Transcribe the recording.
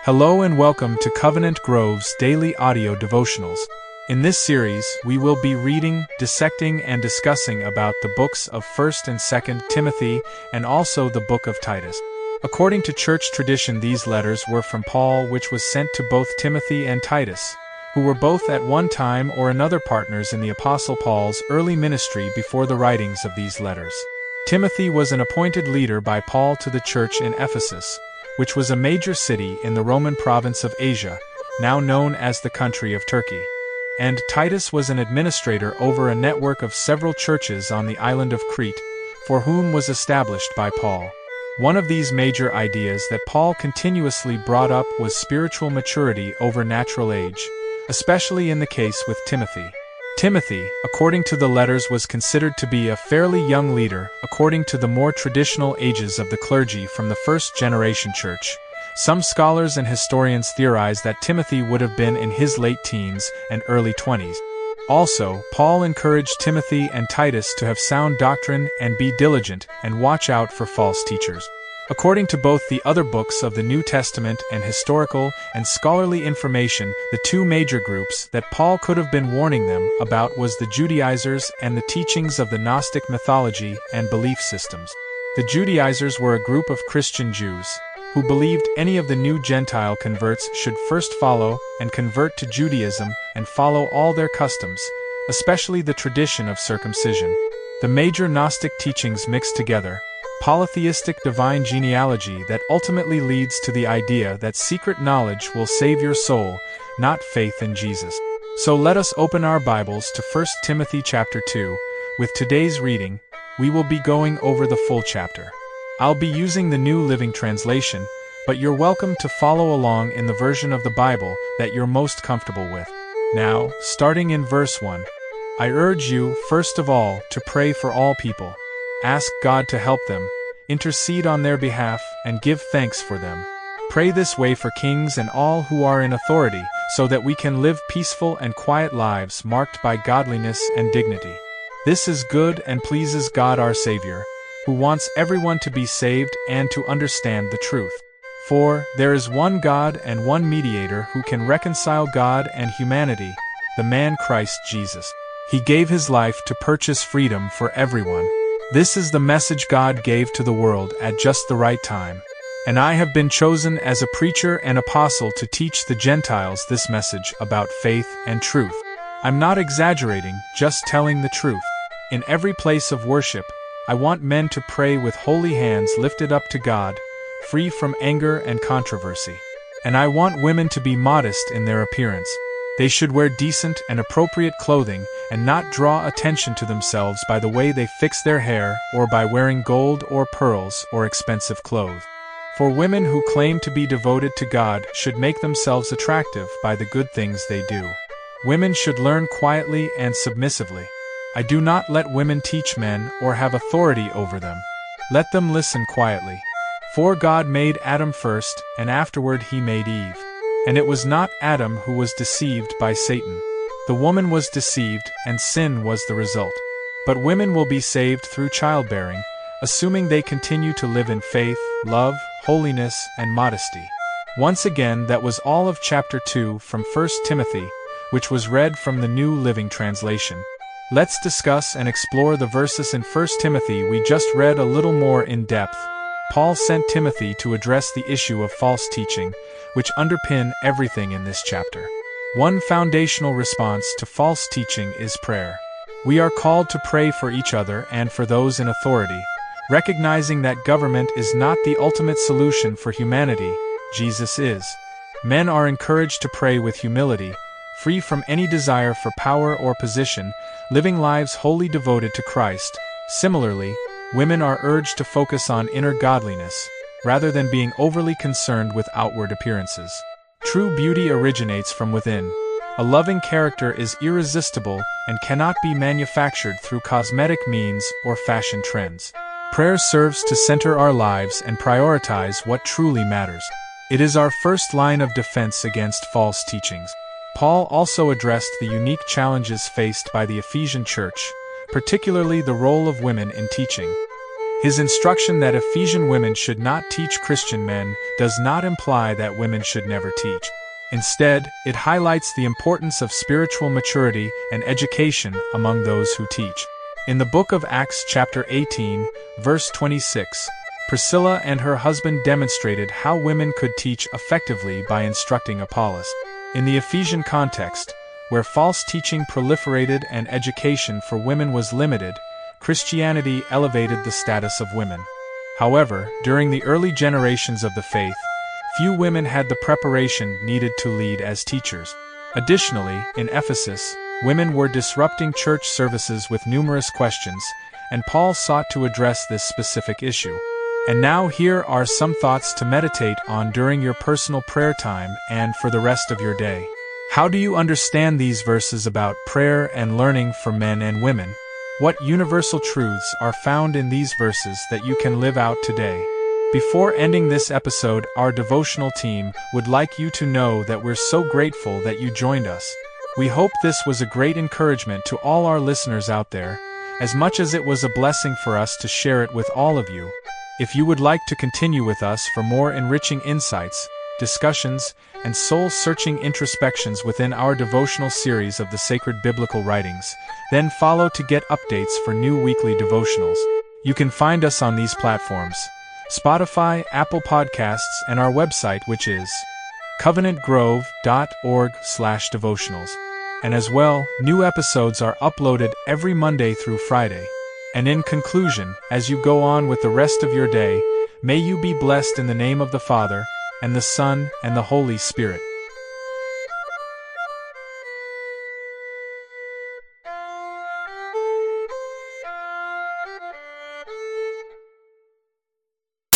Hello and welcome to Covenant Grove's daily audio devotionals. In this series, we will be reading, dissecting, and discussing about the books of 1st and 2nd Timothy and also the book of Titus. According to church tradition, these letters were from Paul, which was sent to both Timothy and Titus, who were both at one time or another partners in the Apostle Paul's early ministry before the writings of these letters. Timothy was an appointed leader by Paul to the church in Ephesus, which was a major city in the Roman province of Asia, now known as the country of Turkey. And Titus was an administrator over a network of several churches on the island of Crete, for whom was established by Paul. One of these major ideas that Paul continuously brought up was spiritual maturity over natural age, especially in the case with Timothy. Timothy, according to the letters, was considered to be a fairly young leader, according to the more traditional ages of the clergy from the first-generation church. Some scholars and historians theorize that Timothy would have been in his late teens and early 20s. Also, Paul encouraged Timothy and Titus to have sound doctrine and be diligent and watch out for false teachers. According to both the other books of the New Testament and historical and scholarly information, the two major groups that Paul could have been warning them about was the Judaizers and the teachings of the Gnostic mythology and belief systems. The Judaizers were a group of Christian Jews who believed any of the new Gentile converts should first follow and convert to Judaism and follow all their customs, especially the tradition of circumcision. The major Gnostic teachings mixed together polytheistic divine genealogy that ultimately leads to the idea that secret knowledge will save your soul, not faith in Jesus. So let us open our Bibles to 1 Timothy chapter 2. With today's reading, we will be going over the full chapter. I'll be using the New Living Translation, but you're welcome to follow along in the version of the Bible that you're most comfortable with. Now, starting in verse 1, I urge you, first of all, to pray for all people. Ask God to help them, intercede on their behalf, and give thanks for them. Pray this way for kings and all who are in authority, so that we can live peaceful and quiet lives marked by godliness and dignity. This is good and pleases God our Savior, who wants everyone to be saved and to understand the truth. For there is one God and one mediator who can reconcile God and humanity, the man Christ Jesus. He gave his life to purchase freedom for everyone. This is the message God gave to the world at just the right time. And I have been chosen as a preacher and apostle to teach the Gentiles this message about faith and truth. I'm not exaggerating, just telling the truth. In every place of worship, I want men to pray with holy hands lifted up to God, free from anger and controversy. And I want women to be modest in their appearance. They should wear decent and appropriate clothing and not draw attention to themselves by the way they fix their hair or by wearing gold or pearls or expensive clothes. For women who claim to be devoted to God should make themselves attractive by the good things they do. Women should learn quietly and submissively. I do not let women teach men or have authority over them. Let them listen quietly. For God made Adam first, and afterward he made Eve. And it was not Adam who was deceived by Satan. The woman was deceived, and sin was the result. But women will be saved through childbearing, assuming they continue to live in faith, love, holiness, and modesty. Once again, that was all of chapter 2 from 1 Timothy, which was read from the New Living Translation. Let's discuss and explore the verses in 1 Timothy we just read a little more in depth. Paul sent Timothy to address the issue of false teaching, which underpin everything in this chapter. One foundational response to false teaching is prayer. We are called to pray for each other and for those in authority, recognizing that government is not the ultimate solution for humanity, Jesus is. Men are encouraged to pray with humility, free from any desire for power or position, living lives wholly devoted to Christ. Similarly, women are urged to focus on inner godliness, rather than being overly concerned with outward appearances. True beauty originates from within. A loving character is irresistible and cannot be manufactured through cosmetic means or fashion trends. Prayer serves to center our lives and prioritize what truly matters. It is our first line of defense against false teachings. Paul also addressed the unique challenges faced by the Ephesian church, particularly the role of women in teaching. His instruction that Ephesian women should not teach Christian men does not imply that women should never teach. Instead, it highlights the importance of spiritual maturity and education among those who teach. In the book of Acts chapter 18, verse 26, Priscilla and her husband demonstrated how women could teach effectively by instructing Apollos. In the Ephesian context, where false teaching proliferated and education for women was limited, Christianity elevated the status of women. However, during the early generations of the faith, few women had the preparation needed to lead as teachers. Additionally, in Ephesus, women were disrupting church services with numerous questions, and Paul sought to address this specific issue. And now here are some thoughts to meditate on during your personal prayer time and for the rest of your day. How do you understand these verses about prayer and learning for men and women? What universal truths are found in these verses that you can live out today? Before ending this episode, our devotional team would like you to know that we're so grateful that you joined us. We hope this was a great encouragement to all our listeners out there, as much as it was a blessing for us to share it with all of you. If you would like to continue with us for more enriching insights, discussions, and soul-searching introspections within our devotional series of the sacred biblical writings, then follow to get updates for new weekly devotionals. You can find us on these platforms: Spotify, Apple Podcasts, and our website, which is covenantgrove.org/devotionals. And as well, new episodes are uploaded every Monday through Friday. And in conclusion, as you go on with the rest of your day, may you be blessed in the name of the Father, and the Son, and the Holy Spirit.